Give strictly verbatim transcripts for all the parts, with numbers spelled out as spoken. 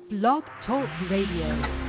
Blog Talk Radio.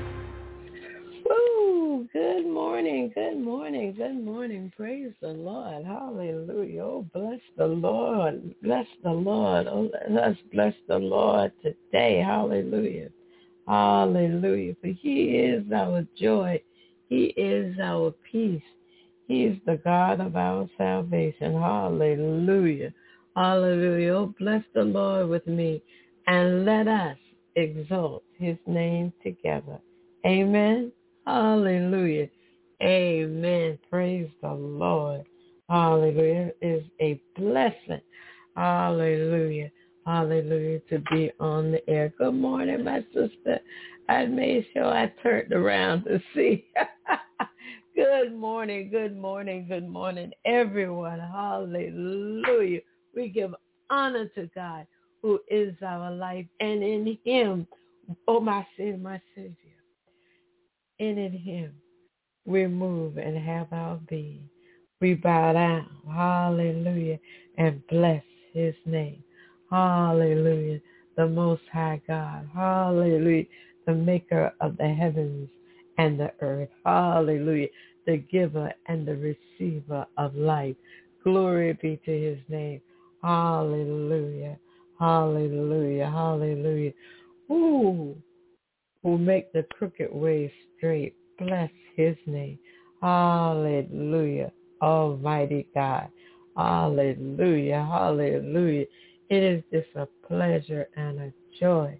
Woo! Good morning, good morning, good morning. Praise the Lord. Hallelujah. Oh, bless the Lord. Bless the Lord. Oh, let us bless the Lord today. Hallelujah. Hallelujah. For he is our joy. He is our peace. He is the God of our salvation. Hallelujah. Hallelujah. Oh, bless the Lord with me, and let us exalt his name together. Amen. Hallelujah. Amen. Praise the Lord. Hallelujah. It is a blessing. Hallelujah. Hallelujah to be on the air. Good morning, my sister. I made sure I turned around to see. Good morning, good morning, good morning, everyone. Hallelujah. We give honor to God, who is our life, and in him, oh my Savior, my Savior. And in him we move and have our being. We bow down, hallelujah, and bless his name. Hallelujah, the Most High God. Hallelujah, the maker of the heavens and the earth. Hallelujah, the giver and the receiver of life. Glory be to his name. Hallelujah, hallelujah, hallelujah. Ooh. Who make the crooked way straight. Bless his name. Hallelujah. Almighty God. Hallelujah. Hallelujah. It is just a pleasure and a joy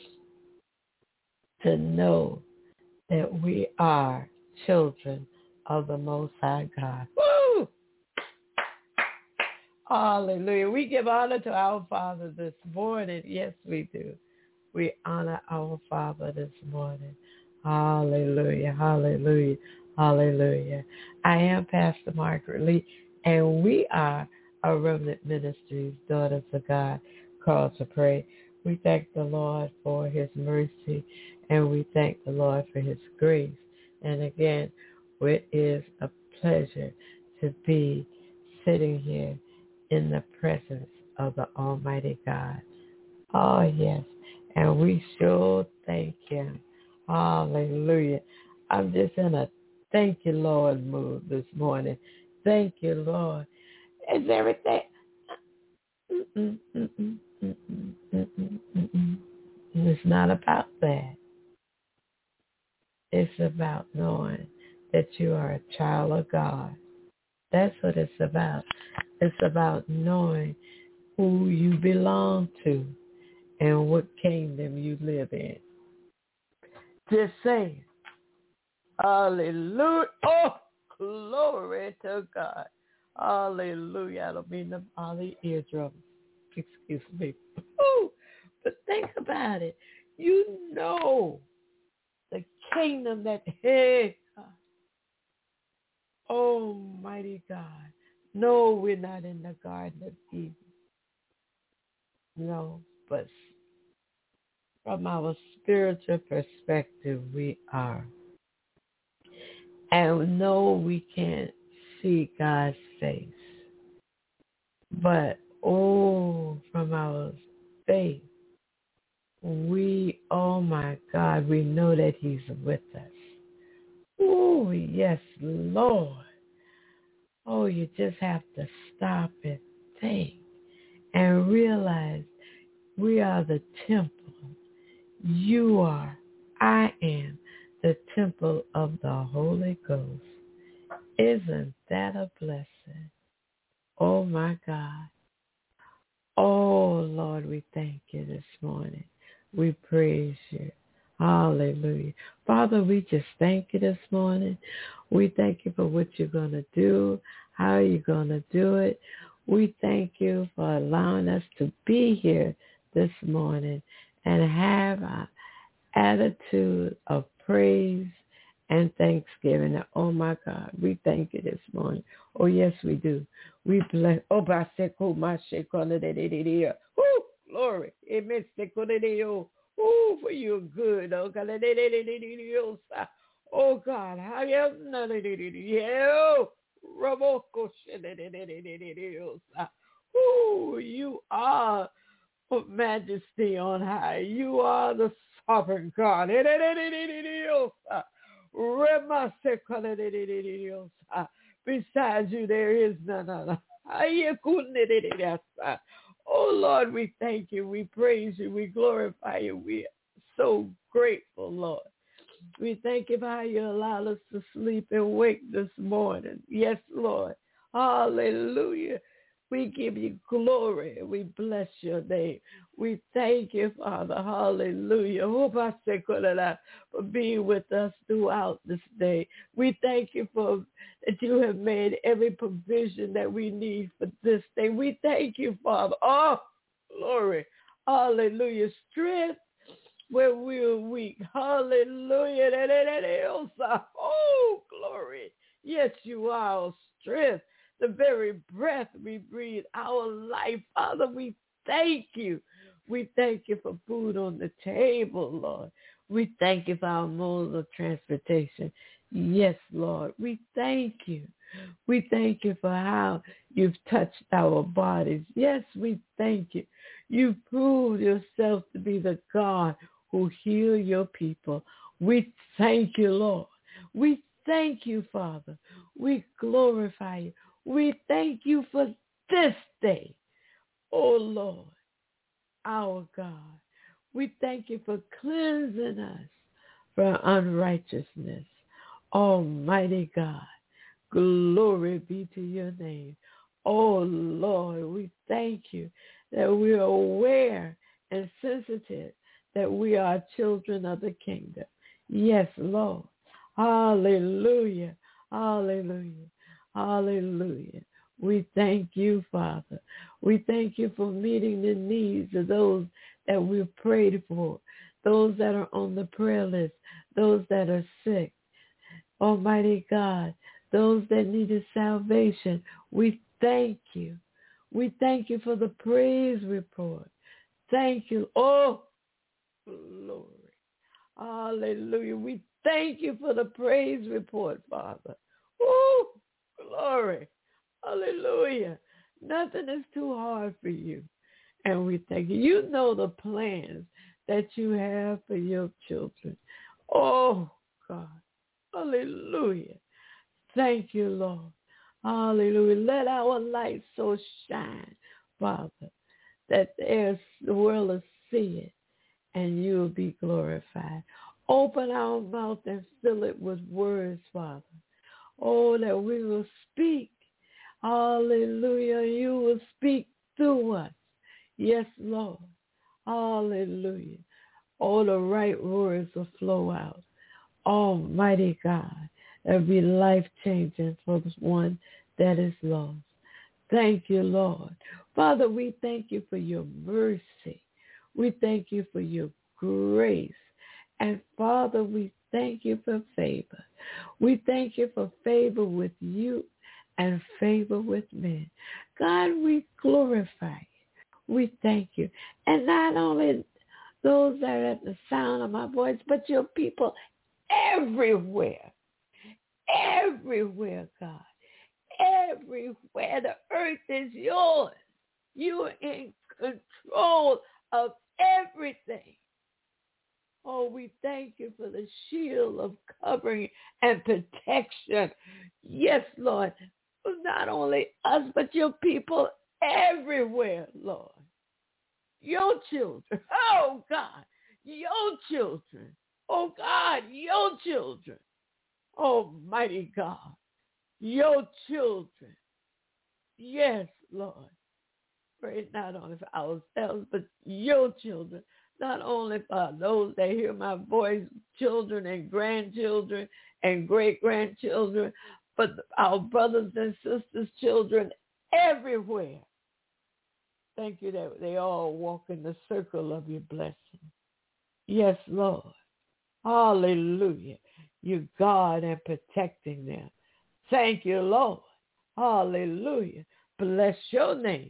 to know that we are children of the Most High God. Woo! Hallelujah. We give honor to our Father this morning. Yes, we do. We honor our Father this morning. Hallelujah, hallelujah, hallelujah. I am Pastor Margaret Lee, and we are a Remnant Ministries, Daughters of God, called to pray. We thank the Lord for his mercy, and we thank the Lord for his grace. And again, it is a pleasure to be sitting here in the presence of the Almighty God. Oh, yes. And we sure thank him. Hallelujah. I'm just in a thank you, Lord mood this morning. Thank you, Lord. Is everything? Mm-mm, mm-mm, mm-mm, mm-mm, mm-mm. It's not about that. It's about knowing that you are a child of God. That's what it's about. It's about knowing who you belong to and what kingdom you live in. Just saying. Hallelujah. Oh, glory to God. Hallelujah. I don't mean them all the eardrums. Excuse me. Ooh, but think about it. You know the kingdom that, hey, God, Almighty God. No, we're not in the Garden of Eden. No, but from our spiritual perspective, we are. And no, we can't see God's face. But, oh, from our faith, we, oh my God, we know that he's with us. Oh, yes, Lord. Oh, you just have to stop and think and realize we are the temple. You are, I am the temple of the Holy Ghost. Isn't that a blessing? Oh, my God. Oh, Lord, we thank you this morning. We praise you. Hallelujah. Father, we just thank you this morning. We thank you for what you're going to do, how you're going to do it. We thank you for allowing us to be here this morning and have an attitude of praise and thanksgiving. Oh, my God, we thank you this morning. Oh, yes, we do. We bless. Oh, Baseko, Masheko, Woo, glory. Amen. Oh, for you're good. Oh, God. Oh, God. How you Roboko. Oh, you are Oh, majesty on high. You are the sovereign God. Besides you, there is none other. Oh, Lord, we thank you. We praise you. We glorify you. We are so grateful, Lord. We thank you for how you allowed us to sleep and wake this morning. Yes, Lord. Hallelujah. We give you glory. We bless your name. We thank you, Father. Hallelujah. For being with us throughout this day. We thank you for that you have made every provision that we need for this day. We thank you, Father. Oh, glory. Hallelujah. Strength where we're weak. Hallelujah. Oh, glory. Yes, you are our strength. The very breath we breathe, our life. Father, we thank you. We thank you for food on the table, Lord. We thank you for our modes of transportation. Yes, Lord. We thank you. We thank you for how you've touched our bodies. Yes, we thank you. You've proved yourself to be the God who heal your people. We thank you, Lord. We thank you, Father. We glorify you. We thank you for this day, oh Lord, our God. We thank you for cleansing us from unrighteousness. Almighty God, glory be to your name. Oh Lord, we thank you that we are aware and sensitive that we are children of the kingdom. Yes, Lord. Hallelujah. Hallelujah. Hallelujah. We thank you, Father. We thank you for meeting the needs of those that we've prayed for, those that are on the prayer list, those that are sick. Almighty God, those that needed salvation, we thank you. We thank you for the praise report. Thank you. Oh, glory. Hallelujah. We thank you for the praise report, Father. Oh, glory. Hallelujah. Nothing is too hard for you. And we thank you. You know the plans that you have for your children. Oh, God. Hallelujah. Thank you, Lord. Hallelujah. Let our light so shine, Father, that there's, the world will see it and you will be glorified. Open our mouth and fill it with words, Father. Oh, that we will speak. Hallelujah. You will speak through us. Yes, Lord. Hallelujah. Oh, the right words will flow out. Almighty God, that will be life-changing for the one that is lost. Thank you, Lord. Father, we thank you for your mercy. We thank you for your grace. And Father, we thank you for favor. We thank you for favor with you and favor with men. God, we glorify you. We thank you. And not only those that are at the sound of my voice, but your people everywhere. Everywhere, God. Everywhere. The earth is yours. You are in control of everything. Oh, we thank you for the shield of covering and protection. Yes, Lord. Not only us, but your people everywhere, Lord. Your children. Oh, God. Your children. Oh, God. Your children. Almighty God. Your children. Yes, Lord. Pray not only for ourselves, but your children. Not only for those that hear my voice, children and grandchildren and great-grandchildren, but our brothers and sisters' children everywhere. Thank you that they all walk in the circle of your blessing. Yes, Lord. Hallelujah. You guard and protecting them. Thank you, Lord. Hallelujah. Bless your name.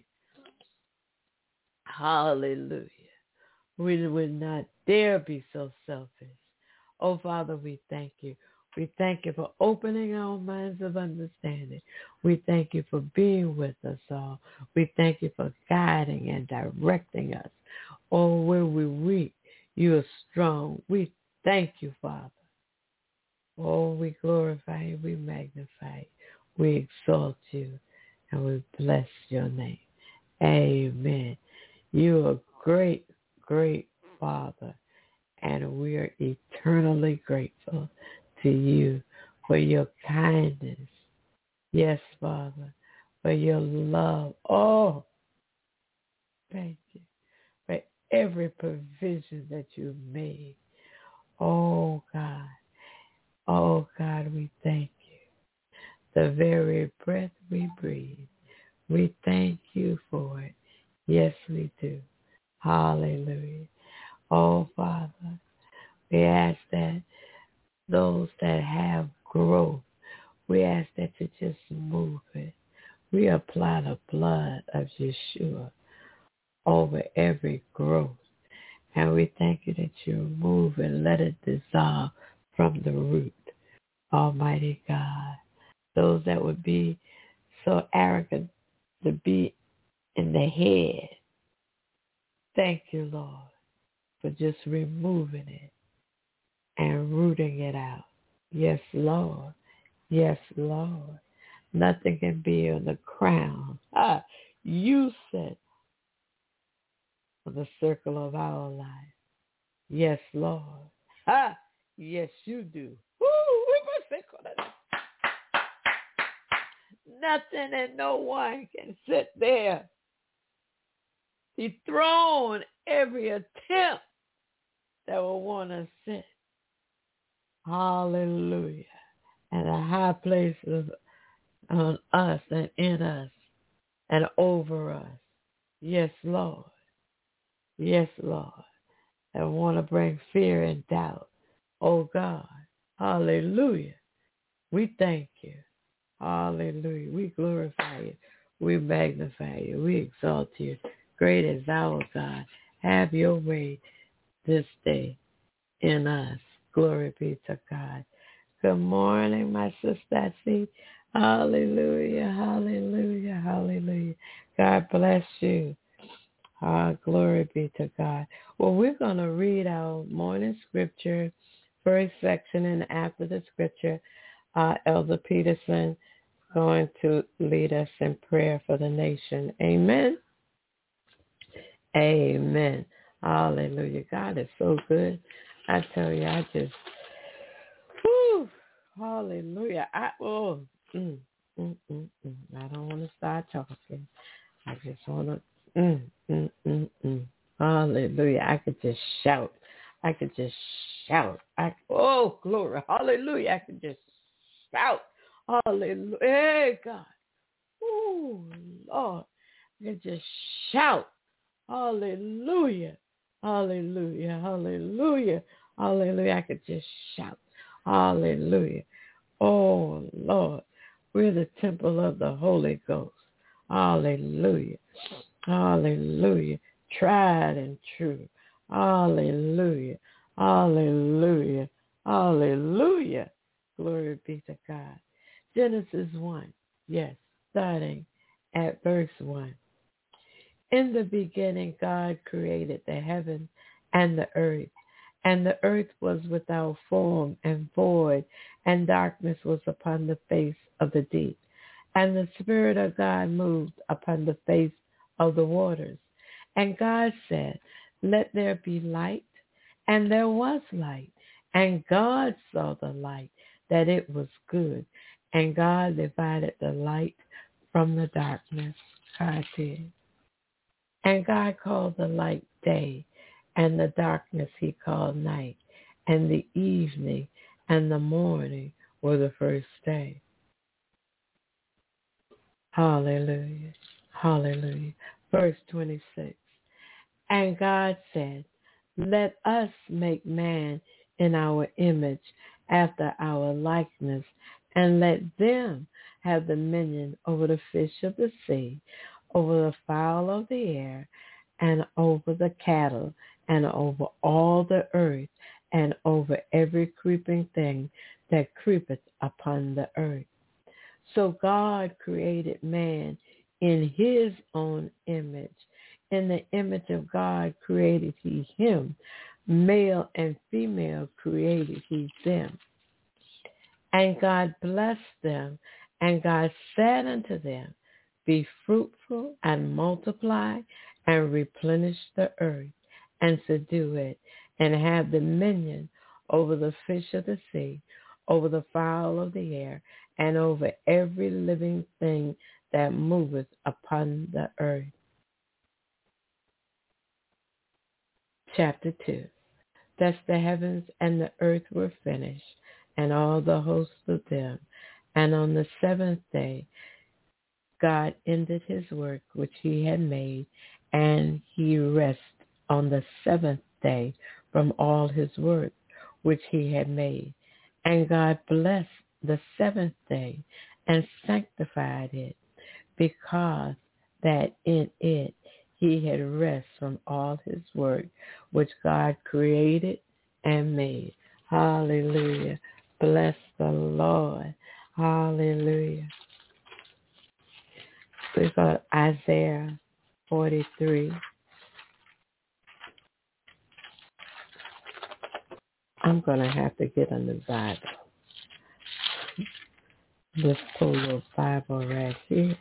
Hallelujah. We would not dare be so selfish. Oh, Father, we thank you. We thank you for opening our minds of understanding. We thank you for being with us all. We thank you for guiding and directing us. Oh, where we're weak, you are strong. We thank you, Father. Oh, we glorify you, we magnify you, we exalt you, and we bless your name. Amen. You are great, great Father, and we are eternally grateful to you for your kindness. Yes, Father, for your love. Oh, thank you for every provision that you've made. Oh, God. Oh, God, we thank you. The very breath we breathe, we thank you for it. Yes, we do. Hallelujah. Oh, Father, we ask that those that have growth, we ask that you just move it. We apply the blood of Yeshua over every growth. And we thank you that you move and let it dissolve from the root. Almighty God, those that would be so arrogant to be in the head, thank you, Lord, for just removing it and rooting it out. Yes, Lord. Yes, Lord. Nothing can be on the crown. Ah, you said for the circle of our life. Yes, Lord. Ah, yes, you do. Woo, nothing and no one can sit there, dethrone every attempt that will want to sit. Hallelujah. And a high place of, on us and in us and over us. Yes, Lord. Yes, Lord. And want to bring fear and doubt. Oh, God. Hallelujah. We thank you. Hallelujah. We glorify you. We magnify you. We exalt you. Great is our God. Have your way this day in us. Glory be to God. Good morning, my sister. I see. Hallelujah. Hallelujah. Hallelujah. God bless you. Ah, glory be to God. Well, we're going to read our morning scripture, first section, and after the scripture, uh, Elder Peterson is going to lead us in prayer for the nation. Amen. Amen. Hallelujah. God is so good. I tell you, I just, whew, hallelujah. I, oh, mm, mm, mm, mm. I don't want to start talking. I just want to, mm, mm, mm, mm. Hallelujah. I could just shout. I could just shout. I, oh, glory. Hallelujah. I could just shout. Hallelujah. Hey, God. Oh, Lord. I could just shout. Hallelujah. Hallelujah. Hallelujah. Hallelujah. I could just shout. Hallelujah. Oh, Lord. We're the temple of the Holy Ghost. Hallelujah. Hallelujah. Tried and true. Hallelujah. Hallelujah. Hallelujah. Glory be to God. Genesis one. Yes, starting at verse one. In the beginning, God created the heaven and the earth, and the earth was without form and void, and darkness was upon the face of the deep. And the Spirit of God moved upon the face of the waters. And God said, let there be light. And there was light. And God saw the light, that it was good. And God divided the light from the darkness. God did. And God called the light day, and the darkness he called night. And the evening and the morning were the first day. Hallelujah. Hallelujah. Verse twenty-six. And God said, let us make man in our image, after our likeness, and let them have dominion over the fish of the sea, over the fowl of the air, and over the cattle, and over all the earth, and over every creeping thing that creepeth upon the earth. So God created man in his own image. In the image of God created he him. Male and female created he them. And God blessed them, and God said unto them, be fruitful and multiply and replenish the earth and subdue it, and have dominion over the fish of the sea, over the fowl of the air, and over every living thing that moveth upon the earth. Chapter two. Thus the heavens and the earth were finished, and all the hosts of them. And on the seventh day God ended his work which he had made, and he rested on the seventh day from all his work which he had made. And God blessed the seventh day and sanctified it, because that in it he had rest from all his work which God created and made. Hallelujah. Bless the Lord. Hallelujah. We got Isaiah forty-three. I'm going to have to get a new Bible. Let's pull a little Bible right here.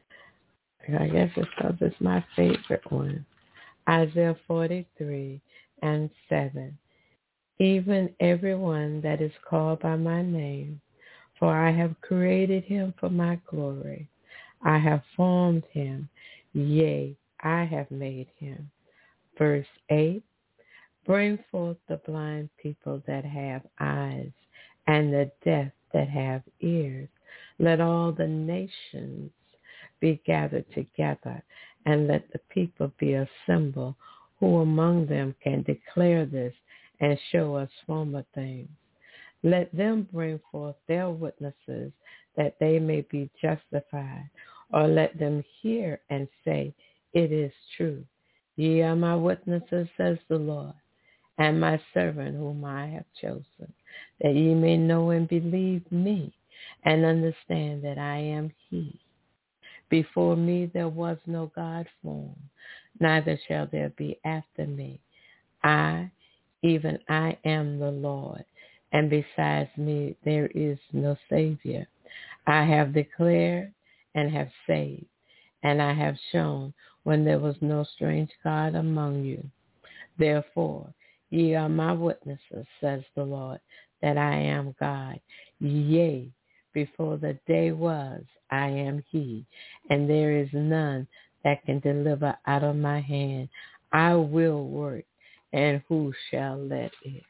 I guess it's because it's my favorite one. Isaiah forty-three and seven. Even everyone that is called by my name, for I have created him for my glory. I have formed him, yea, I have made him. Verse eight, bring forth the blind people that have eyes, and the deaf that have ears. Let all the nations be gathered together, and let the people be assembled. Who among them can declare this and show us former things? Let them bring forth their witnesses, that they may be justified, or let them hear and say, it is true. Ye are my witnesses, says the Lord, and my servant whom I have chosen, that ye may know and believe me, and understand that I am he. Before me there was no God formed, neither shall there be after me. I, even I am the Lord, and besides me there is no Savior. I have declared and have saved, and I have shown when there was no strange God among you. Therefore, ye are my witnesses, says the Lord, that I am God. Yea, before the day was, I am he, and there is none that can deliver out of my hand. I will work, and who shall let it?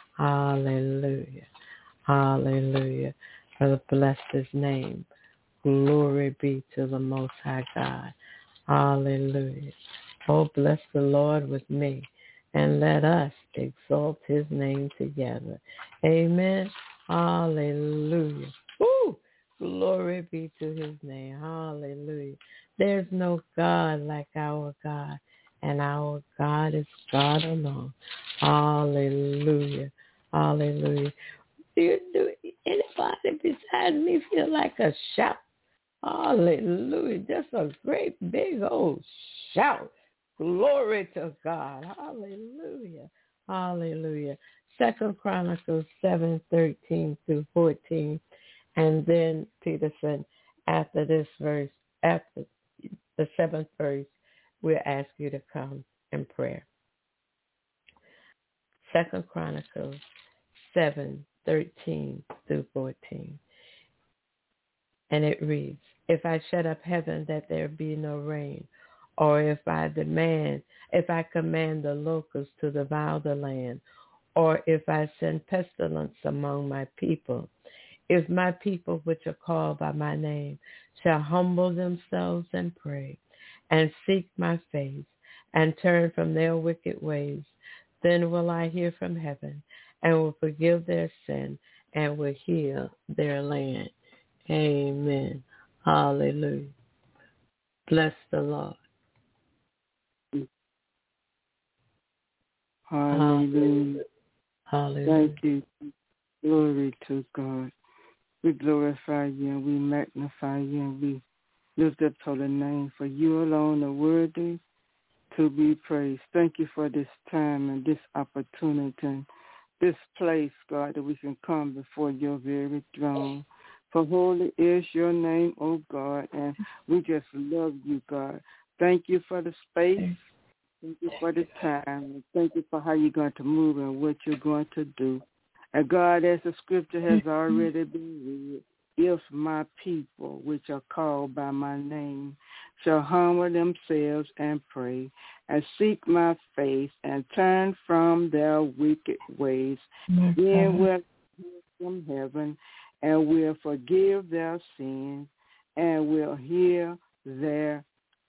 Hallelujah. Hallelujah. Father, bless his name. Glory be to the Most High God. Hallelujah. Oh, bless the Lord with me, and let us exalt his name together. Amen. Hallelujah. Woo! Glory be to his name. Hallelujah. There's no God like our God, and our God is God alone. Hallelujah. Hallelujah. Do, you, do anybody besides me feel like a shout? Hallelujah. Just a great big old shout. Glory to God. Hallelujah. Hallelujah. Second Chronicles seven, thirteen through fourteen. And then Peterson, after this verse, after the seventh verse, we'll ask you to come in prayer. Second Chronicles seven, thirteen through fourteen. And it reads, if I shut up heaven that there be no rain, or if I demand, if I command the locusts to devour the land, or if I send pestilence among my people, if my people which are called by my name shall humble themselves and pray, and seek my face, and turn from their wicked ways, then will I hear from heaven, and will forgive their sin, and will heal their land. Amen. Hallelujah. Bless the Lord. Hallelujah. Hallelujah. Thank you. Glory to God. We glorify you and we magnify you and we lift up holy name, for you alone are worthy to be praised. Thank you for this time and this opportunity, this place, God, that we can come before your very throne. For holy is your name, O God, and we just love you, God. Thank you for the space. Thank you for the time. And thank you for how you're going to move and what you're going to do. And God, as the scripture has already been read, if my people, which are called by my name, shall humble themselves and pray and seek my face and turn from their wicked ways, okay. then will I hear from heaven and will forgive their sins and will heal their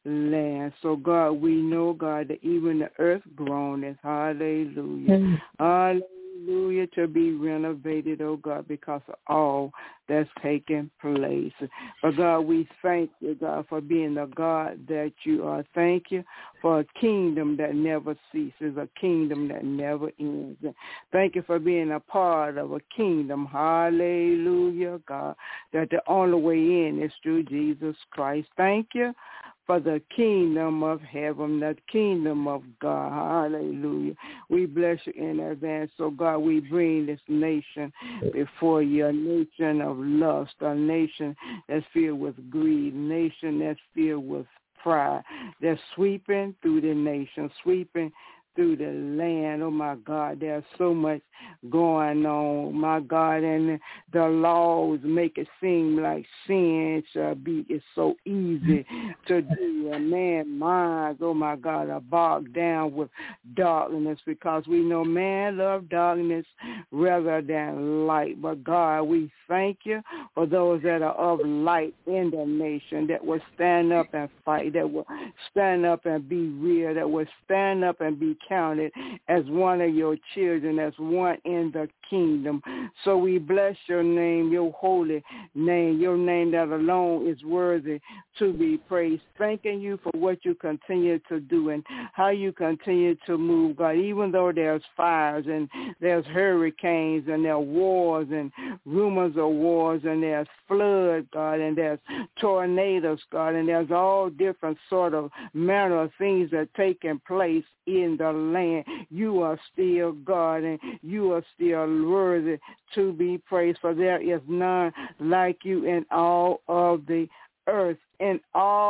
land. So, God, we know, God, that even the earth groaneth. Hallelujah. Mm-hmm. Hallelujah. Hallelujah, to be renovated, oh God, because of all that's taking place. But God, we thank you, God, for being the God that you are. Thank you for a kingdom that never ceases, a kingdom that never ends. Thank you for being a part of a kingdom, hallelujah, God, that the only way in is through Jesus Christ. Thank you for the kingdom of heaven, the kingdom of God. Hallelujah. We bless you in advance. So, God, we bring this nation before you, a nation of lust, a nation that's filled with greed, a nation that's filled with pride, that's sweeping through the nation, sweeping through the land. Oh, my God, there's so much going on, my God, and the laws make it seem like sin shall be, it's so easy to do. And man's minds, oh, my God, are bogged down with darkness because we know man loves darkness rather than light. But, God, we thank you for those that are of light in the nation, that will stand up and fight, that will stand up and be real, that will stand up and be counted as one of your children, as one in the kingdom. So we bless your name, your holy name, your name that alone is worthy to be praised. Thanking you for what you continue to do and how you continue to move, God, even though there's fires and there's hurricanes and there are wars and rumors of wars and there's flood, God, and there's tornadoes, God, and there's all different sort of manner of things that are taking place in the land. You are still God and you are still worthy to be praised, for there is none like you in all of the earth, in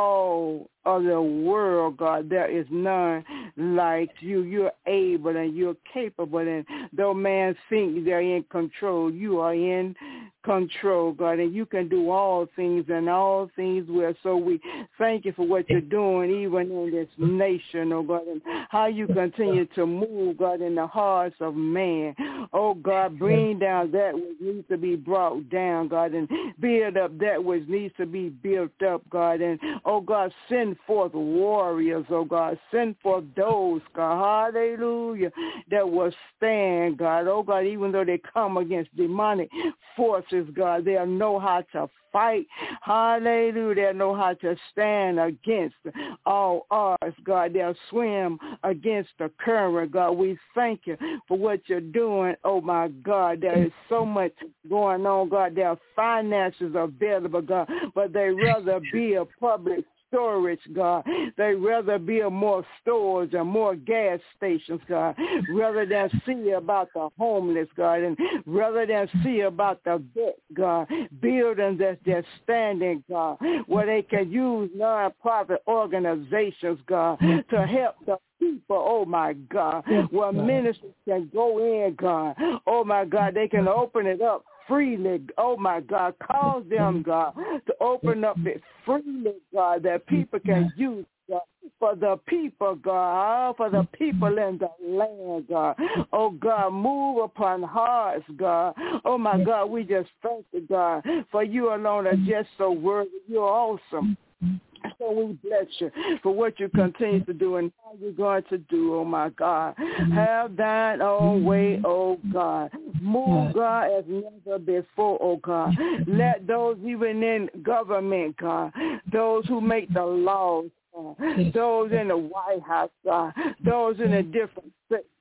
all of the world, God. There is none like you. You're able and you're capable, and though man think they're in control, you are in control, God, and you can do all things and all things well. So we thank you for what you're doing even in this nation, oh God, and how you continue to move, God, in the hearts of man. Oh God, bring down that which needs to be brought down, God, and build up that which needs to be built up, God, and oh God, send forth warriors, oh God, send forth those, God, hallelujah, that will stand, God, oh God, even though they come against demonic forces, God, they'll know how to fight, hallelujah, they'll know how to stand against all odds, God, they'll swim against the current, God. We thank you for what you're doing, oh my God. There is so much going on, God. There are finances available, God, but they rather be a public storage, God. They rather build more stores and more gas stations, God, rather than see about the homeless, God, and rather than see about the vet, God, buildings that's just standing, God, where they can use non-profit organizations, God, to help the people, oh my God, where ministers can go in, God, oh my God, they can open it up freely, oh my God, cause them, God, to open up it freely, God, that people can use, God, for the people, God, for the people in the land, God. Oh God, move upon hearts, God. Oh my God, we just thank you, God, for you alone are just so worthy. You're awesome. So we bless you for what you continue to do and how you're going to do, oh my God. Have thine own way, oh God. Move, God, as never before, oh God. Let those even in government, God, those who make the laws, God, those in the White House, God, those in the different states,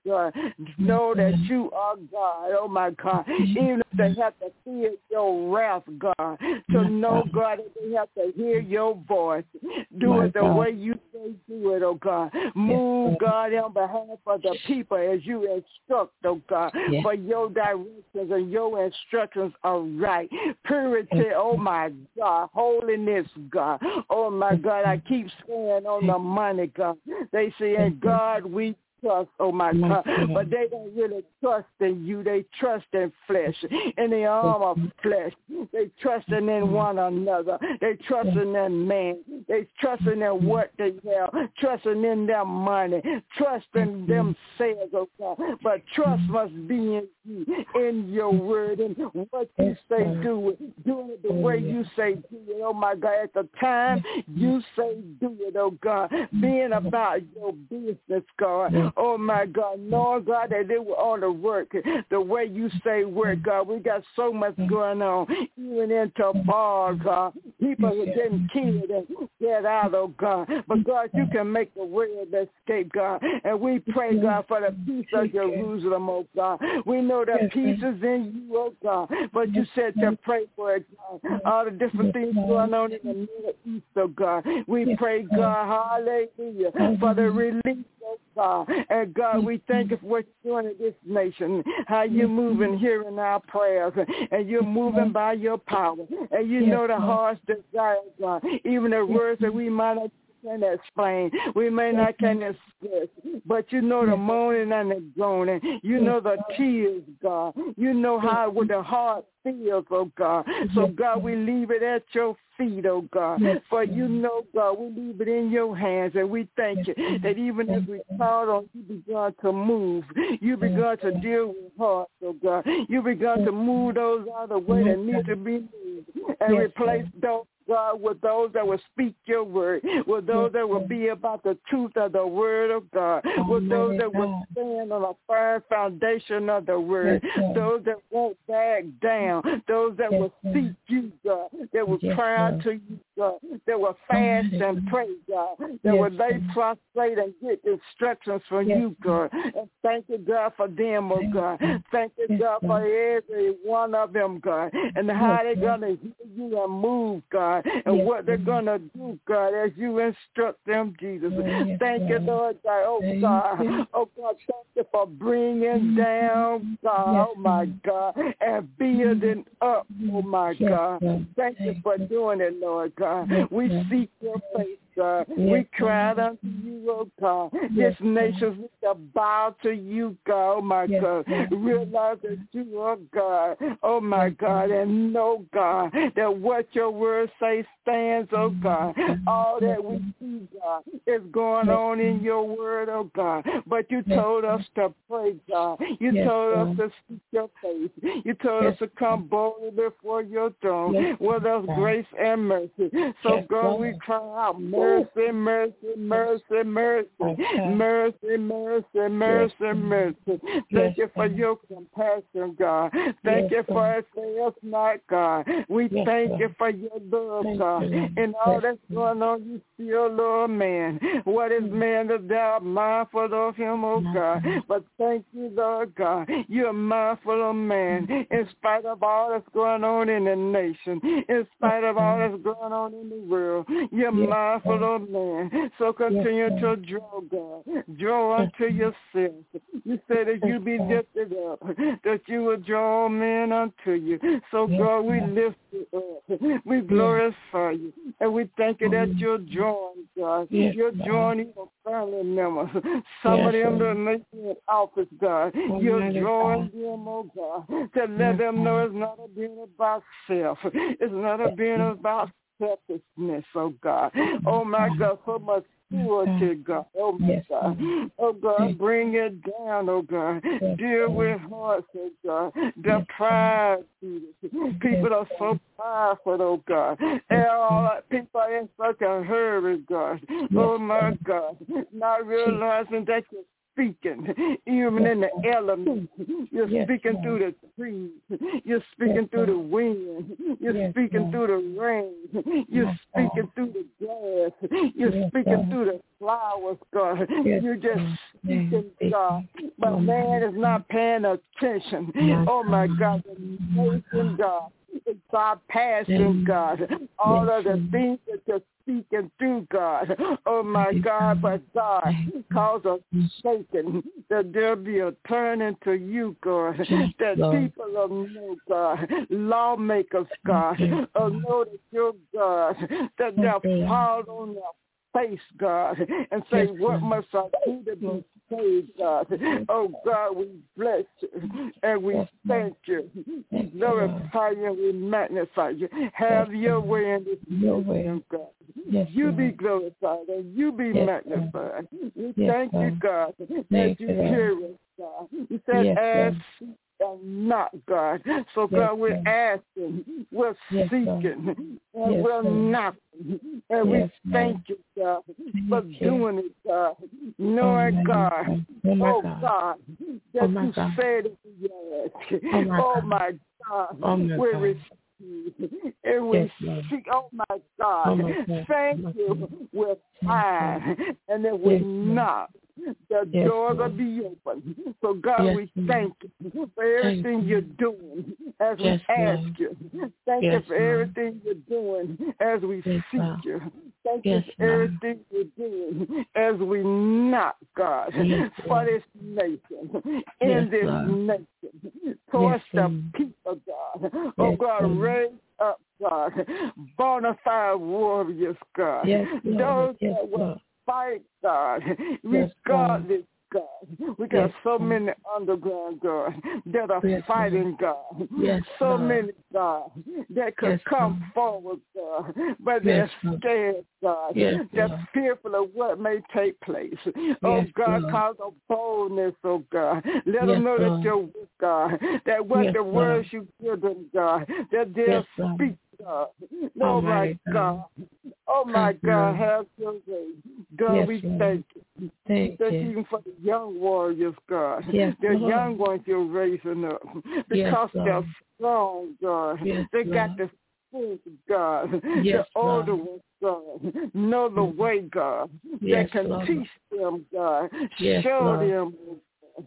God, know that you are God, oh my God. Even if they have to fear your wrath, God, to know, God, that they have to hear your voice. Do it the way you say do it, oh God. Move, God, on behalf of the people as you instruct, oh God, for your directions and your instructions are right. Purity, oh my God. Holiness, God. Oh my God, I keep saying on the money, God. They say, and God, we trust, oh my God, but they don't really trust in you. They trust in flesh, in the arm of flesh. They trusting in one another. They trusting in man. They trusting in what they have, trusting in their money, trusting themselves, oh God. But trust must be in you, in your word, and what you say do it, doing it the way you say do it, oh my God. At the time you say do it, oh God, being about your business, God. Oh, my God, knowing, God, that they were on the work the way you say work, God. We got so much going on, even into bars, God. People are getting killed and get out, oh God. But, God, you can make the way of escape, God. And we pray, God, for the peace of Jerusalem, oh God. We know that peace is in you, oh God. But you said to pray for it, God. All the different things going on in the Middle East, oh God. We pray, God, hallelujah, for the release, oh God. And God, we thank you for what you're doing in this nation, how you're moving here in our prayers, and you're moving by your power. And you know the heart's desire, God, even the words that we might not can explain. We may not can express, but you know the moaning and the groaning. You know the tears, God. You know how with the heart feels, oh God. So, God, we leave it at your feet, oh God. For you know, God, we leave it in your hands, and we thank you that even as we called on, you begun to move. You begun to deal with hearts, oh God. You begun to move those out of the way that need to be moved and replace those, God, with those that will speak your word, with those that will be about the truth of the word of God, with those that will stand on a firm foundation of the word, those that won't back down, those that will seek you, God, that will cry out to you, God, that will fast and pray, God, that will lay prostrate and get instructions from you, God. And thank you, God, for them, oh God. Thank you, God, for every one of them, God, and how they're going to hear you and move, God, and what they're going to do, God, as you instruct them, Jesus. Thank you, Lord God. Oh, God. Oh, God, thank you for bringing down, God, oh, my God, and building up, oh, my God. Thank you for doing it, Lord God. We seek your face, God. We cried unto you, oh, God. This nation needs to bow to you, God, oh, my God. Realize that you are God, oh, my God, and know, God, that what your word says stands, oh God. All that we see, God, is going on in your word, oh God. But you told us to pray, God. You yes, told God. us to seek your face. You told yes. us to come boldly before your throne yes. with us grace and mercy. So, yes, God, God, we cry out, mercy, mercy, mercy, mercy, mercy, mercy, mercy, yes. mercy. Thank yes. you for your compassion, God. Thank yes. you for us, us not, God. We yes, thank God. you for your love, God. And all that's going on, you still love man. What is man that thou art mindful of him, oh God? But thank you, Lord God. You're mindful of man in spite of all that's going on in the nation, in spite of all that's going on in the world. You're mindful of man. So continue to draw, God. Draw unto yourself. You said that you be lifted up, that you will draw men unto you. So, God, we lift you up. We glorify you. And we thank you that you're drawing, God. Yes, you're drawing even family members. Some yes, of them that make you in office, God. Oh, you're drawing God. them, oh God, to let yes, them know it's not a being about self. It's not a being about selfishness, oh God. Oh, my God, so much purity, God. Oh, my yes, God. Oh, God, bring it down, oh, God. Yes, deal with hearts, oh, God. The pride, people are so prideful, oh, God. And all people are in such a hurry, God. Oh, my God. Not realizing that you're speaking, even in the elements. You're yes, speaking Lord. through the trees. You're speaking yes, through the Lord. wind. You're yes, speaking Lord. through the rain. You're yes, speaking through the grass. You're yes, speaking Lord. through the flowers, God. Yes, You're just Lord. speaking, Yes, God. But oh, man is not paying attention. my Oh, my God. God. The nation, God. It's our passion, God. All yes, of the Lord. things that you're speaking through, God. Oh, my God, but God, cause us shaking, that there'll be a turning to you, God, yes, that Lord. people will know, God, lawmakers, God, will know that you're God, that they'll fall on their face, God, and say, yes, what Lord. must I do to be saved, God? Oh, God, we bless you, and we yes, thank you. We yes, glorify you, and we magnify you. Have yes, your way in this your way, God. Yes, you Lord. be glorified, and you be yes, magnified. We yes, thank you, God, that thank you you, hear us, God. You said, yes, ask and not, God. So, God, yes, we're Lord. asking, we're yes, seeking, and yes, we're knocking. And yes, we thank you, God, for you. doing it, God. Knowing, oh, God, oh, my oh, God, God, that oh, my you God. said it, yes. Oh, my oh, God. my God, oh, my we God. receive, and we yes, seek, oh, my God, oh, my God. thank oh, you, we're yes, fine, and then we're yes, not. The yes, doors will Lord. be open. So, God, yes, we thank you for everything you. you're doing as yes, we ask Lord. you. Thank yes, you for Lord. everything you're doing as we yes, seek Lord. you. Thank yes, you for Lord. everything you're doing as we knock, God, yes, for this nation, in yes, this Lord. nation, towards yes, the people, God. Oh, yes, God, Lord. raise up, God, bona fide warriors, God. yes, Lord. Those yes, that will Lord. fight, God, Yes, regardless, God. We got yes, so Lord. many underground, God, that are yes, fighting, God. yes, so Lord. many, God, that could yes, come forward, God, but yes, they're scared, God. yes, they're Lord. fearful of what may take place. Oh, yes, God, Lord. cause a boldness, oh, God. Let yes, them know Lord. that you're with God, that what yes, the Lord. words you give them, God, that they'll yes, Lord. speak, God. Oh, my God. Oh, my Thank you, God, Lord. have your way. God, yes, we Lord. thank you. Thank Thank you. you even for the young warriors, God. Yes, the Lord. young ones you're raising up because yes, they're strong, God. yes, they Lord. got the spirit, God. yes, the older Lord. ones, God, know the way, God. yes, that can Lord. teach them, God. yes, Show Lord. them, God.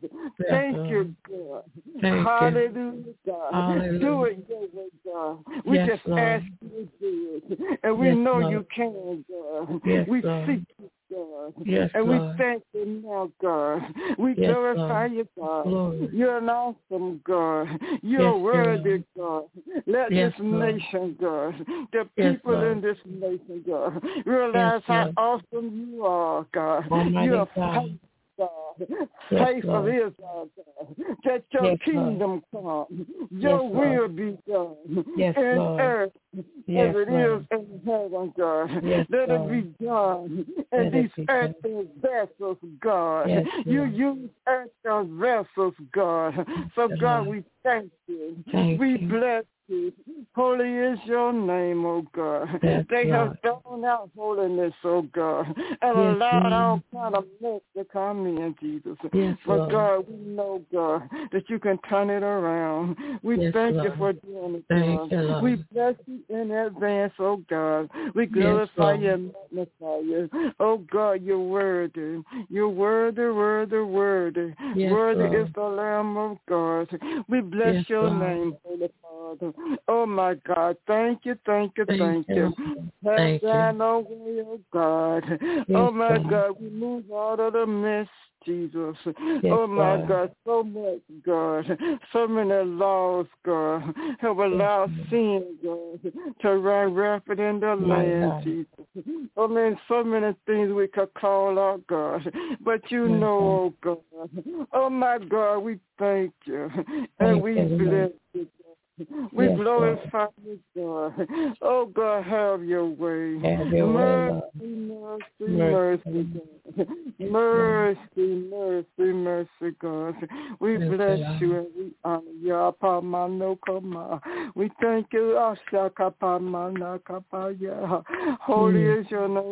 Thank yes, you, God. Thank Hallelujah, God. Hallelujah. Do it your way, God. We yes, just Lord. ask you to do it. And we yes, know Lord. you can, God. yes, we Lord. seek you, God. yes, and Lord. we thank you now, God. We yes, glorify Lord. you, God. Glory. You're an awesome God. You're yes, worthy, God. Let yes, this Lord. nation, God, the yes, people Lord. in this nation, God, realize yes, how awesome you are, God. Almighty You're God. faithful, God. Yes, Faithful Lord. is our God. That your yes, kingdom come. Your yes, will be done yes, in Lord. earth yes, as it Lord. is in heaven, God. yes, Let Lord. it be done Let in these be earthen vessels, God. yes, you Lord. use earthen vessels, God. So, yes, God, Lord. we thank you. Thank we you. bless you. Holy is your name, oh God. Yes, they Lord. have thrown out holiness, oh God, and yes, allowed Lord. all kind of mess to come in, Jesus. Yes, but Lord. God, we know, God, that you can turn it around. We yes, thank Lord. you for doing it, Thank God. you, Lord. We bless you in advance, oh God. We glorify yes, you and magnify you. Oh God, you're worthy. You're worthy, worthy, worthy. Yes, worthy Lord. is the Lamb of God. We bless yes, your Lord. name, Holy Father. Oh my God, thank you, thank you, Thank, thank you. you. Have Thank thine you. own way, oh God. Yes, oh my God. God, we move out of the mist, Jesus. Yes, oh my God. God, so much, God. So many laws, God, have allowed yes, sin, God, to run rapid in the my land, God. Jesus. Oh man, so many things we could call out, God. But you yes, know, oh God. Oh my God, we thank you. Thank and we you, bless Lord. you. We yes, glorify you, God. Oh, God, have your way. Have your mercy, way, mercy, mercy, mercy, God. Mercy, mercy, mercy, God. We yes, bless Lord. you and we honor you. Apamano kama. We thank you. Ashakapamana kapaya. Holy Mm. is your name.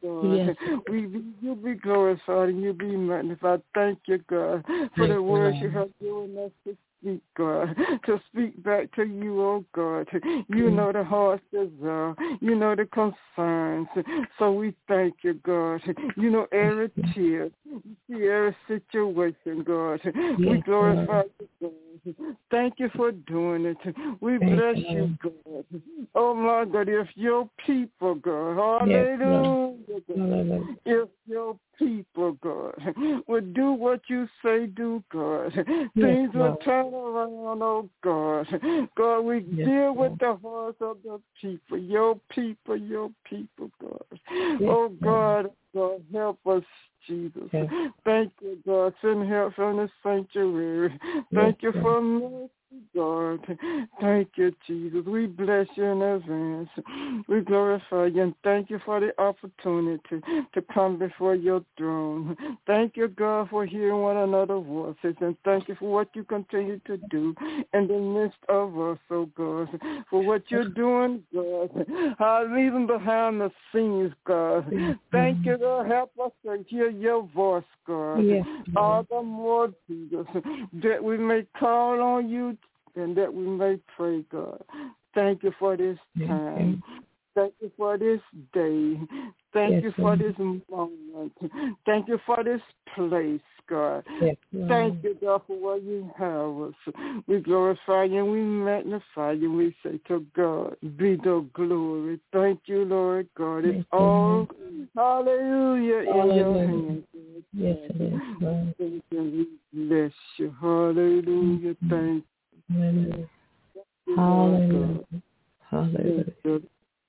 God. Yes. We be, you be glorified and you be magnified. Thank you, God, for Thank the words you you, have given us to speak, God, to speak back to you, oh God. You know the heart's desire. You know the concerns. So we thank you, God. You know every tear. You see every situation, God. Yes, We glorify Lord. you, God. Thank you for doing it. We Thank bless you, you, God. Oh, my God, if your people, God, Yes, hallelujah, God. Hallelujah. If your people, God, would do what you say do, God, Yes, things will Lord. turn around, oh, God. God, we Yes, deal Lord. with the hearts of the people, your people, your people, God. Yes, Oh, Lord. God, God, help us, Jesus. Yes. Thank you, God. Send help from the sanctuary. Thank you Yes, for mercy, God. Thank you, Jesus. We bless you in advance. We glorify you and thank you for the opportunity to come before your throne. Thank you, God, for hearing one another's voices, and thank you for what you continue to do in the midst of us, oh God, for what you're doing, God. Uh, even behind the scenes, God. Thank you, God. Help us to hear your voice, God. Yes, All the more, Jesus, that we may call on you and that we may pray, God. Thank you for this time. Thank you for this day. Thank Yes, you for this moment. Thank you for this place, God. Yes, Thank you, God, for what you have us. We glorify you and we magnify you. We say to God, be the glory. Thank you, Lord God. It's Yes, all, hallelujah, Hallelujah. in your hands. Yes, it is, Lord. Thank you. We bless you. Hallelujah. Thank Hallelujah. you, Hallelujah. God. Hallelujah. Thank you,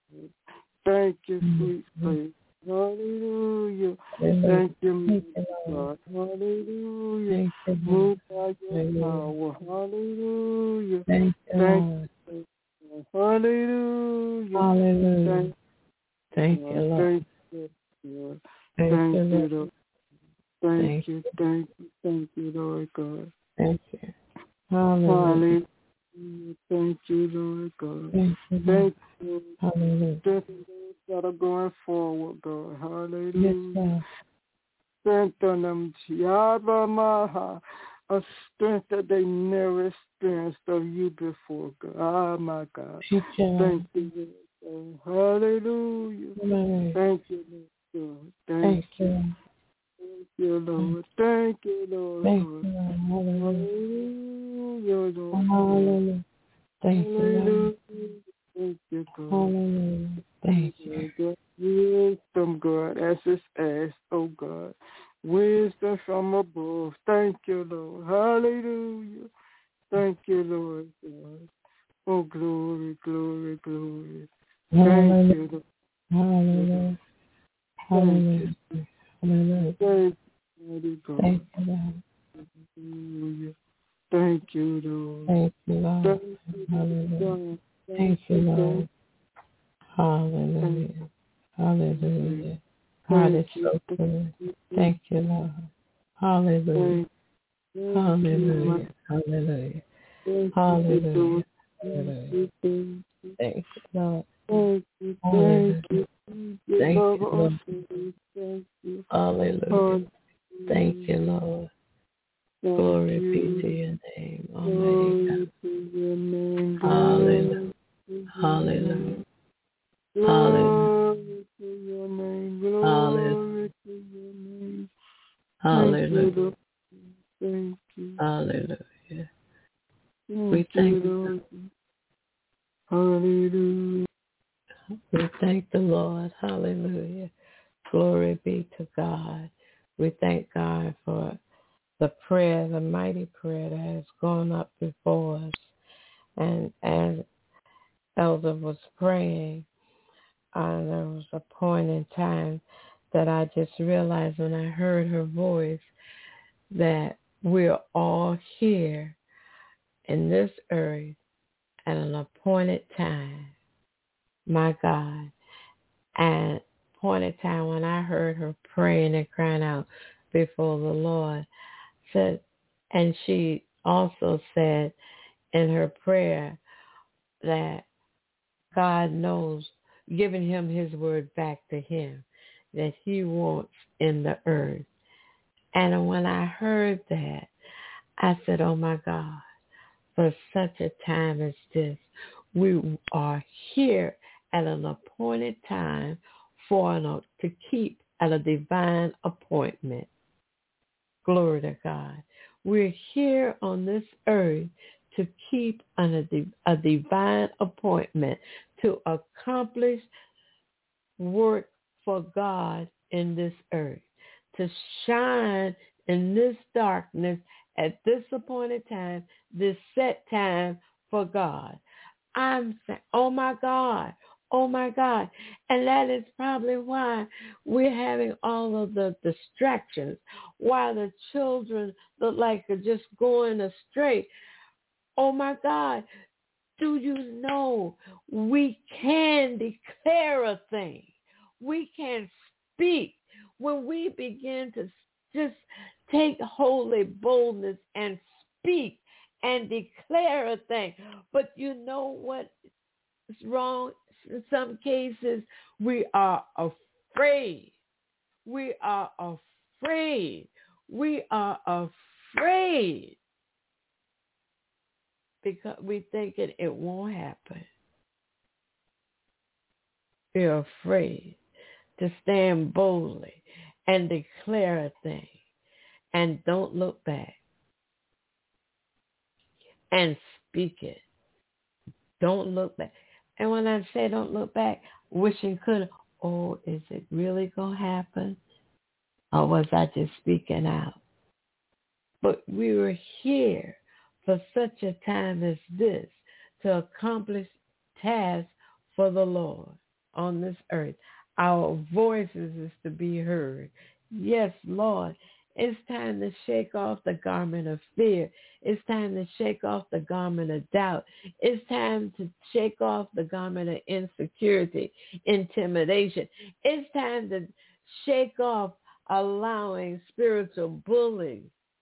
Thank you, Mm-hmm. sweet praise. Hallelujah. Hallelujah. Thank you, Thank you, God. Lord. Hallelujah. Thank you, Lord. Move by your Hallelujah. power. Hallelujah. Thank you, Thank Lord. you. Hallelujah. Hallelujah. Thank you, Lord. Thank you, Lord. Thank Thank you, you, Lord. Lord. Thank Thank you. Thank you. Thank you, Lord God. Thank you. Hallelujah. Hallelujah. Thank you, Lord God. Thank you, Lord. Thank you. Hallelujah. Strengthen those that are going forward, God. Yes, Hallelujah. Lord. Strengthen them, Yabamaha, a strength that they never experienced of you before, God. Ah, my God. Teach us. Thank you, Lord. Hallelujah. Hallelujah. Thank you, Lord. Thank, Thank you. you. Thank you, Lord. Thank you, Lord. Thank God. you, Lord. Hallelujah. Hallelujah, Lord. Hallelujah. Thank you, Lord. Hallelujah. Thank you, God. Hallelujah. Thank you. God. Wisdom, God, as it's asked, oh God. Wisdom from above. Thank you, Lord. Hallelujah. Thank you, Lord God. Oh, glory, glory, glory. Thank you, Lord. Hallelujah. Hallelujah. Hallelujah. Thank you, God. Thank you, Lord. Hallelujah. Thank you, Lord. Thank you, Lord. Thank you, Hallelujah. God. Thank you, Lord. Hallelujah. Hallelujah. God is so good. Thank you, Lord. Hallelujah. Hallelujah. Hallelujah. Hallelujah. Hallelujah. Thank you, Lord. Thank you. Hallelujah. Thank you. Thank you, Lord. Lord. Thank you. Hallelujah. Thank you, Lord. Thank Glory you. be to your name, Almighty Glory God. to your name. Hallelujah. Hallelujah. Hallelujah. Glory to your name. Glory Hallelujah. to your name. Hallelujah. Thank you, Lord. Thank you. Hallelujah. Thank We thank you, Lord. Hallelujah. we thank the Lord. Hallelujah. Glory be to God. We thank God for the prayer, the mighty prayer that has gone up before us. And as Elder was praying, uh, there was a point in time that I just realized when I heard her voice that we're all here in this earth at an appointed time, my God. And appointed time when I heard her praying and crying out before the Lord, said, and she also said in her prayer that God knows, giving him his word back to him. that he wants in the earth. And when I heard that, I said, oh my God, for such a time as this, we are here at an appointed time for an, to keep at a divine appointment. Glory to God. We're here on this earth to keep on a, a divine appointment to accomplish work for God in this earth, to shine in this darkness at this appointed time, this set time for God. I'm saying, oh my God, oh my God. And that is probably why we're having all of the distractions, why the children look like they're just going astray. Oh my God, do you know we can declare a thing? We can speak when we begin to just take holy boldness and speak and declare a thing. But you know what is wrong? In some cases, we are afraid. We are afraid. We are afraid because we thinking it won't happen. We're afraid to stand boldly and declare a thing and don't look back and speak it. Don't look back. And when I say don't look back, wishing could, oh, is it really going to happen? Or was I just speaking out? But we were here for such a time as this to accomplish tasks for the Lord on this earth. Our voices is to be heard. Yes, Lord. It's time to shake off the garment of fear. It's time to shake off the garment of doubt. It's time to shake off the garment of insecurity, intimidation. It's time to shake off allowing spiritual bullies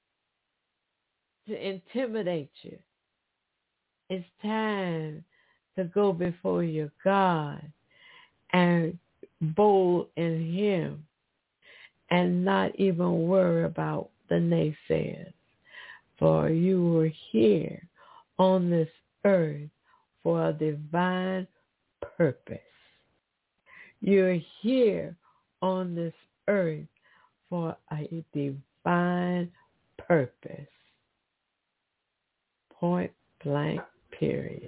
to intimidate you. It's time to go before your God and bold in him and not even worry about the naysayers. For you were here on this earth for a divine purpose. You're here on this earth for a divine purpose. Point blank, period.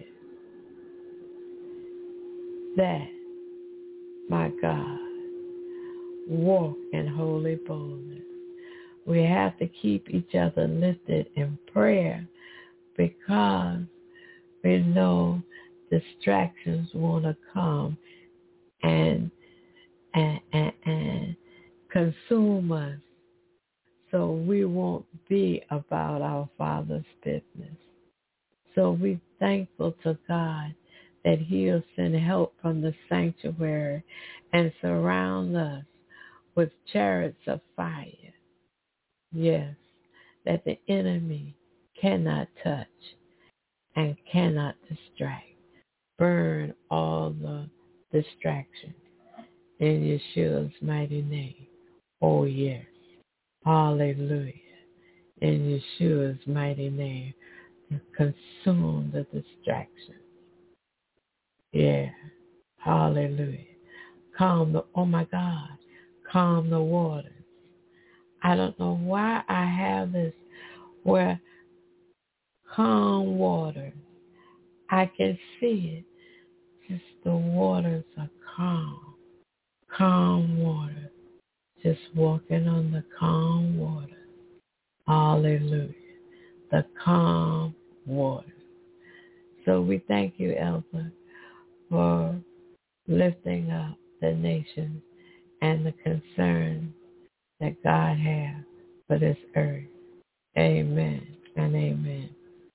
That, my God, walk in holy boldness. We have to keep each other lifted in prayer because we know distractions want to come and, and, and, and consume us, so we won't be about our Father's business. So we're thankful to God that he'll send help from the sanctuary and surround us with chariots of fire. Yes, that the enemy cannot touch and cannot distract. Burn all the distractions in Yeshua's mighty name. Oh, yes. Hallelujah. In Yeshua's mighty name, to consume the distractions. Yeah. Hallelujah. Calm the, oh my God, calm the waters. I don't know why I have this where calm waters. I can see it. Just the waters are calm. Calm water. Just walking on the calm water. Hallelujah. The calm water. So we thank you, Elder, for lifting up the nations and the concerns that God has for this earth. Amen and amen.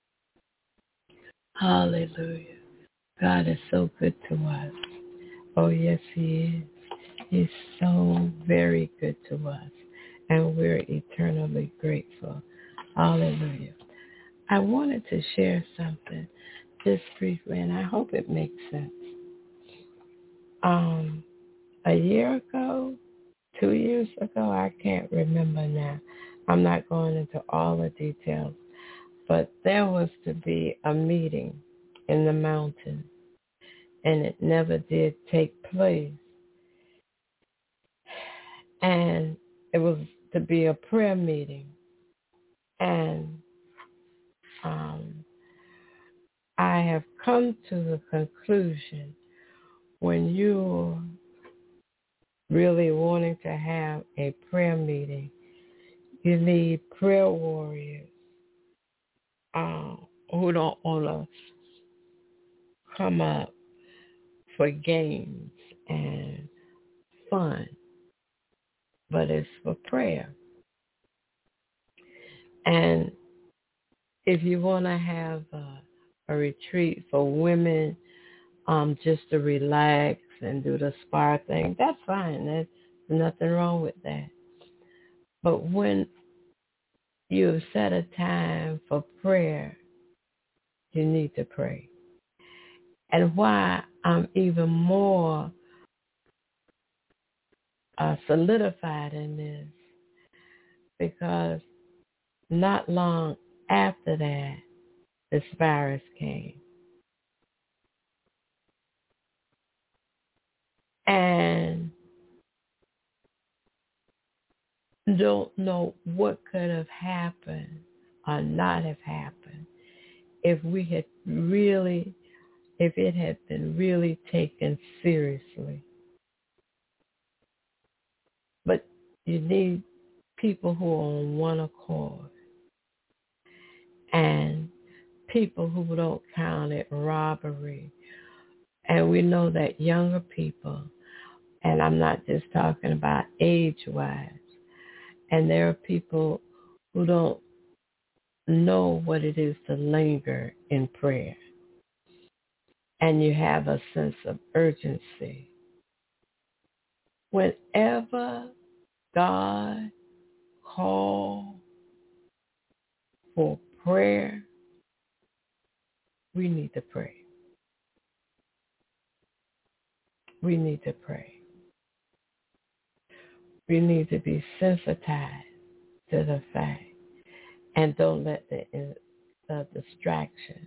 Hallelujah. God is so good to us. Oh, yes, he is. He's so very good to us, and we're eternally grateful. Hallelujah. I wanted to share something just briefly, and I hope it makes sense. Um, a year ago, two years ago. I can't remember now. I'm not going into all the details. But there was to be a meeting in the mountains, and it never did take place. And it was to be a prayer meeting. And um, I have come to the conclusion, when you're really wanting to have a prayer meeting, you need prayer warriors uh, who don't want to come up for games and fun, but it's for prayer. And if you want to have a, a retreat for women, um, just to relax and do the spa thing, that's fine. There's nothing wrong with that. But when you've set a time for prayer, you need to pray. And why I'm even more uh, solidified in this, because not long after that, this virus came. And don't know what could have happened or not have happened if we had really, if it had been really taken seriously. But you need people who are on one accord, and people who don't count it robbery. And we know that younger people, and I'm not just talking about age-wise, and there are people who don't know what it is to linger in prayer. And you have a sense of urgency. Whenever God calls for prayer, we need to pray. We need to pray. We need to be sensitized to the fact, and don't let the, the distraction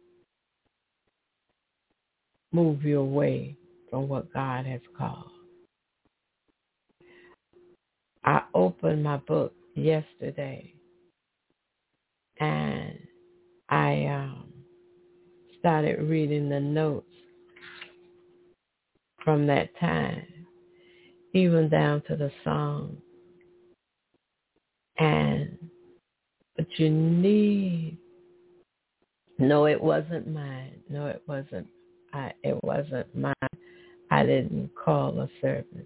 move you away from what God has called. I opened my book yesterday, and I um, started reading the notes from that time, even down to the song. And, but you need, no, it wasn't mine. No, it wasn't, I, it wasn't mine. I didn't call a service.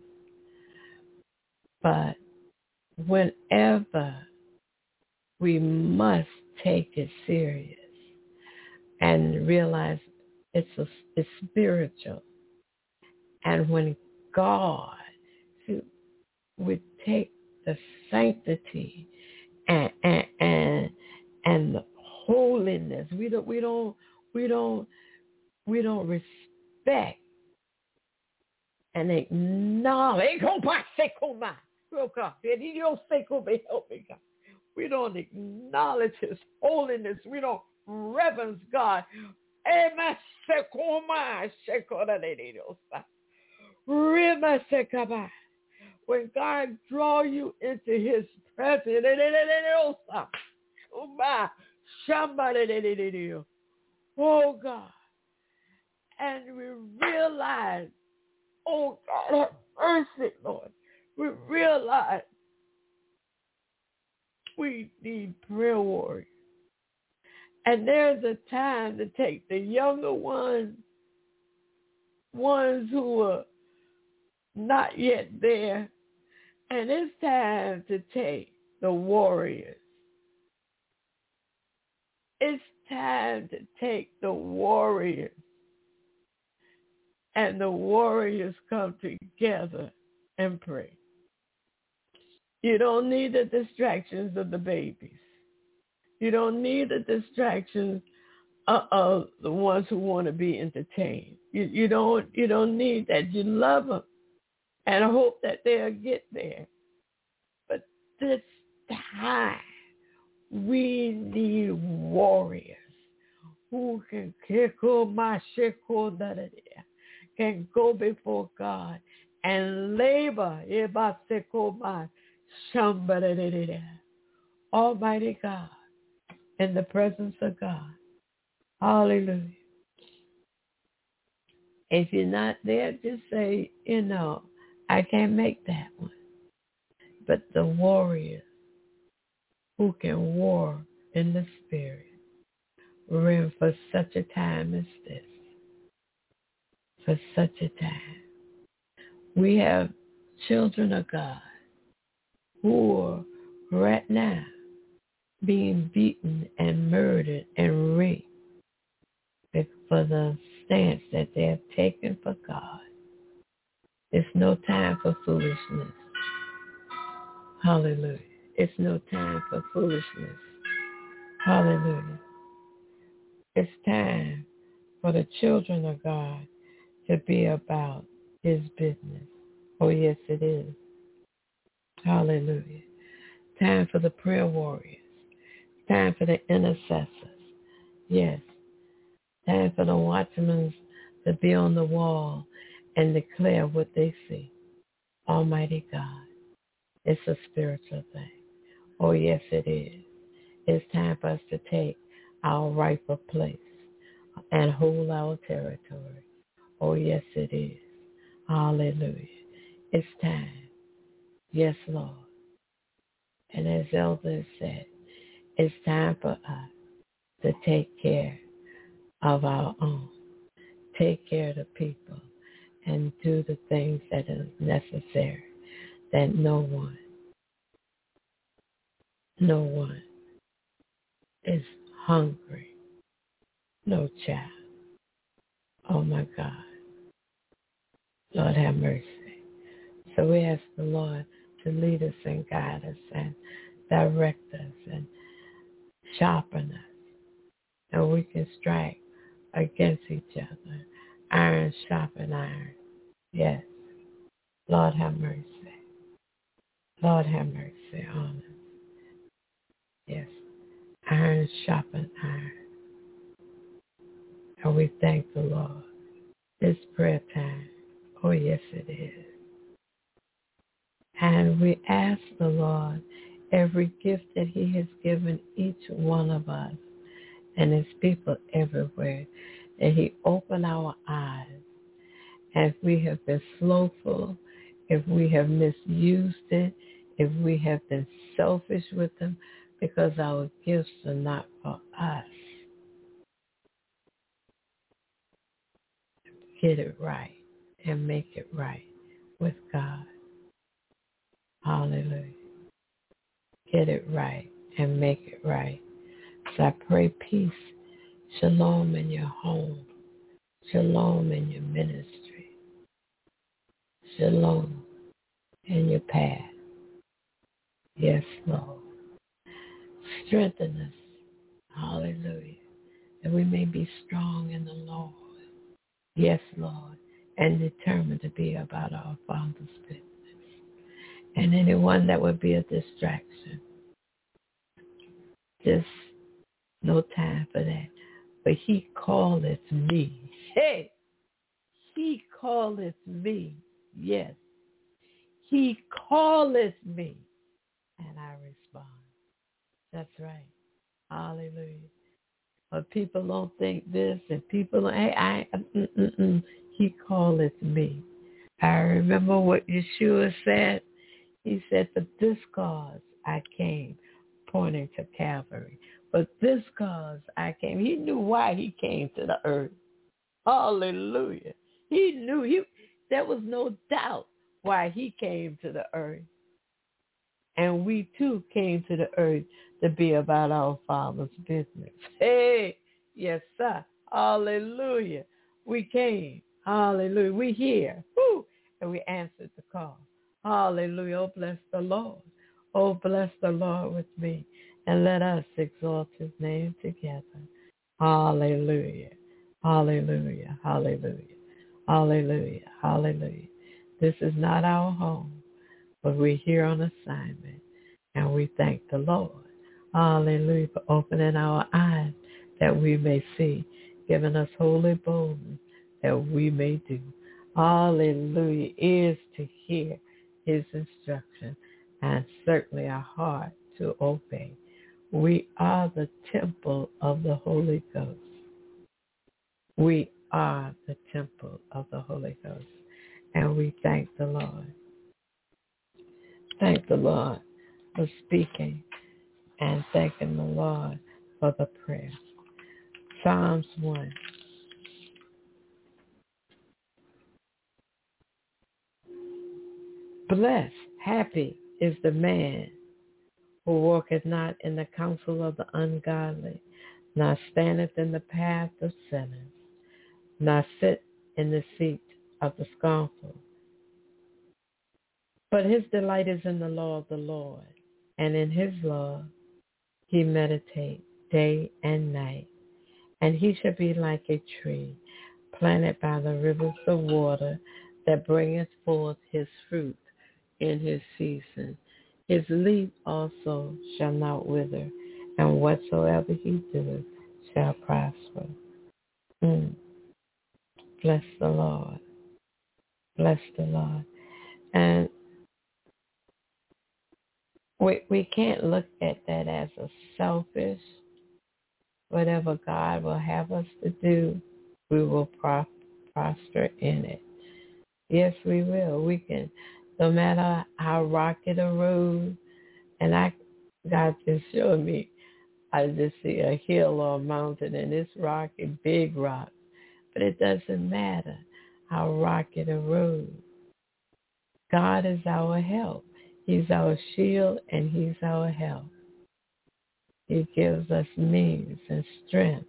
But whenever we must take it serious and realize it's a, it's spiritual. And when God would take the sanctity and and and, and the holiness, we don't we don't we don't we don't respect and acknowledge. We don't acknowledge his holiness. We don't reverence God. When God draw you into his presence, oh God, and we realize, oh God, have mercy, Lord. We realize we need prayer warriors. And there's a time to take the younger ones, ones who are not yet there, and it's time to take the warriors. It's time to take the warriors. And the warriors come together and pray. You don't need the distractions of the babies. You don't need the distractions of the ones who want to be entertained. You, you don't. You don't need that. You love them. and hope that they'll get there. But this time, we need warriors who can can go before God and labor. Almighty God, in the presence of God. Hallelujah. If you're not there, just say, you know, I can't make that one. But the warriors who can war in the spirit, we're in for such a time as this. For such a time. We have children of God who are right now being beaten and murdered and raped for the stance that they have taken for God. It's no time for foolishness. Hallelujah. It's no time for foolishness. Hallelujah. It's time for the children of God to be about his business. Oh, yes, it is. Hallelujah. Time for the prayer warriors. Time for the intercessors. Yes. Time for the watchmen to be on the wall and declare what they see. Almighty God. It's a spiritual thing. Oh, yes, it is. It's time for us to take our rightful place and hold our territory. Oh, yes, it is. Hallelujah. It's time. Yes, Lord. And as Elder said, it's time for us to take care of our own. Take care of the people and do the things that are necessary, that no one, no one is hungry. No child. Oh, my God. Lord, have mercy. So we ask the Lord to lead us and guide us and direct us and sharpen us. And we can strike against each other. Iron sharpen iron. Yes. Lord, have mercy. Lord, have mercy on us. Yes. Iron sharpen iron. And we thank the Lord. It's prayer time. Oh, yes, it is. And we ask the Lord every gift that he has given each one of us and his people everywhere, that he open our eyes. If we have been slothful, if we have misused it, if we have been selfish with them, because our gifts are not for us. Get it right and make it right with God. Hallelujah. Get it right and make it right. So I pray peace, shalom in your home, shalom in your ministry, shalom in your path. Yes, Lord. Strengthen us, hallelujah, that we may be strong in the Lord. Yes, Lord, and determined to be about our Father's business. And anyone that would be a distraction, just no time for that. But he calleth me. Hey, he calleth me. Yes, he calleth me. And I respond. That's right. Hallelujah. But people don't think this, and people don't, hey, I, mm, mm, mm. He calleth me. I remember what Yeshua said. He said, for this cause I came, pointing to Calvary. For this cause I came. He knew why he came to the earth. Hallelujah. He knew. He, there was no doubt why he came to the earth. And we too came to the earth to be about our Father's business. Hey, yes, sir. Hallelujah. We came. Hallelujah. We here. Woo. And we answered the call. Hallelujah. Oh, bless the Lord. Oh, bless the Lord with me. And let us exalt his name together. Hallelujah. Hallelujah. Hallelujah. Hallelujah. Hallelujah. This is not our home, but we're here on assignment, and we thank the Lord. Hallelujah, for opening our eyes that we may see, giving us holy boldness that we may do. Hallelujah, ears to hear his instruction, and certainly a heart to obey. We are the temple of the Holy Ghost. We are the temple of the Holy Ghost, and we thank the Lord. Thank the Lord for speaking, and thanking the Lord for the prayer. Psalms one. Blessed, happy is the man who walketh not in the counsel of the ungodly, nor standeth in the path of sinners, nor sit in the seat of the scornful. But his delight is in the law of the Lord, and in his law he meditates day and night. And he shall be like a tree planted by the rivers of water, that bringeth forth his fruit in his season. His leaf also shall not wither, and whatsoever he doeth shall prosper. Mm. Bless the Lord. Bless the Lord. And we we can't look at that as a selfish. Whatever God will have us to do, we will pro- prosper in it. Yes, we will. We can, no matter how rocky the road, and I, God just showed me, I just see a hill or a mountain, and it's rocky, big rock. But it doesn't matter how rocky the road. God is our help. He's our shield, and he's our help. He gives us means and strength.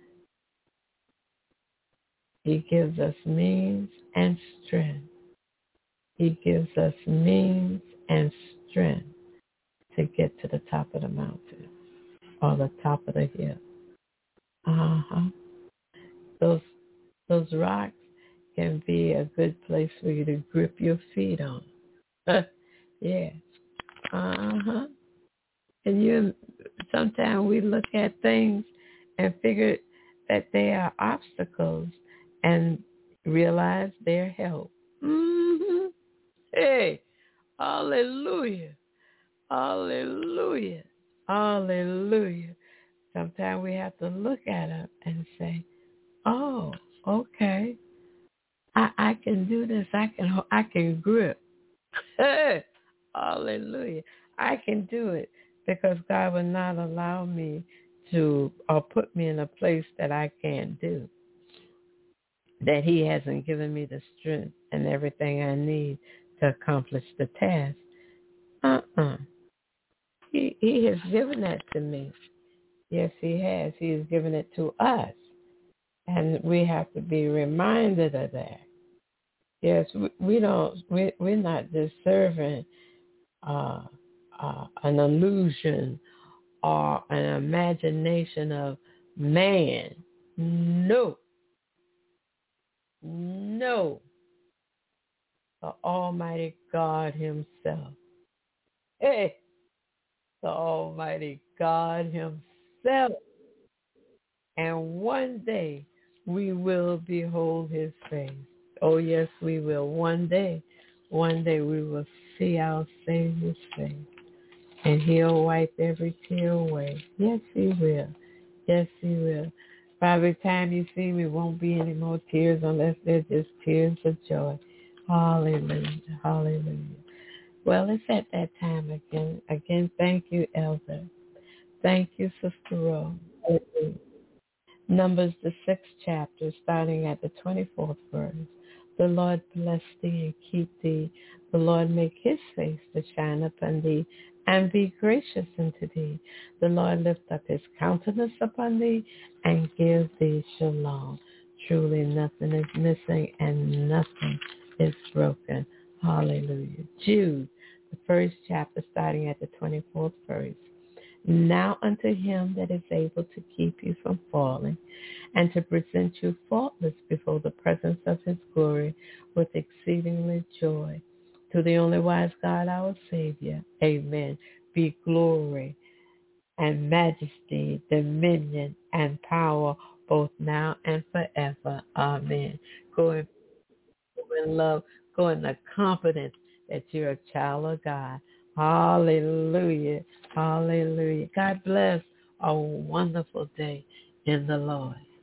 He gives us means and strength. He gives us means and strength to get to the top of the mountain or the top of the hill. Uh-huh. Those, those rocks can be a good place for you to grip your feet on. Yeah. Uh-huh. And you, sometimes we look at things and figure that they are obstacles and realize they're help. Mm-hmm. Hey, hallelujah, hallelujah, hallelujah. Sometimes we have to look at them and say, oh, okay, I, I can do this. I can, I can grip. Hey, hallelujah. I can do it because God will not allow me to or put me in a place that I can't do, that he hasn't given me the strength and everything I need to accomplish the task. Uh-uh. He, he has given that to me. Yes, he has. He has given it to us. And we have to be reminded of that. Yes, we, we don't, we, we're not just serving uh, uh, an illusion or an imagination of man. No. No. The Almighty God himself. Hey, the Almighty God himself. And one day we will behold his face. Oh, yes, we will. One day, one day we will see our Savior's face. And he'll wipe every tear away. Yes, he will. Yes, he will. By the time you see me, won't be any more tears unless they're just tears of joy. Hallelujah. Hallelujah. Well, it's at that time again. Again, thank you, Elder. Thank you, Sister Rose. Numbers, the sixth chapter, starting at the twenty-fourth verse. The Lord bless thee and keep thee. The Lord make his face to shine upon thee and be gracious unto thee. The Lord lift up his countenance upon thee and give thee shalom. Truly nothing is missing and nothing is broken. Hallelujah. Jude, the first chapter, starting at the twenty-fourth verse. Now unto him that is able to keep you from falling and to present you faultless before the presence of his glory with exceedingly joy. To the only wise God, our Savior, amen, be glory and majesty, dominion and power, both now and forever. Amen. Go in, go in love, go in the confidence that you're a child of God. Hallelujah. Hallelujah. God bless. A wonderful day in the Lord.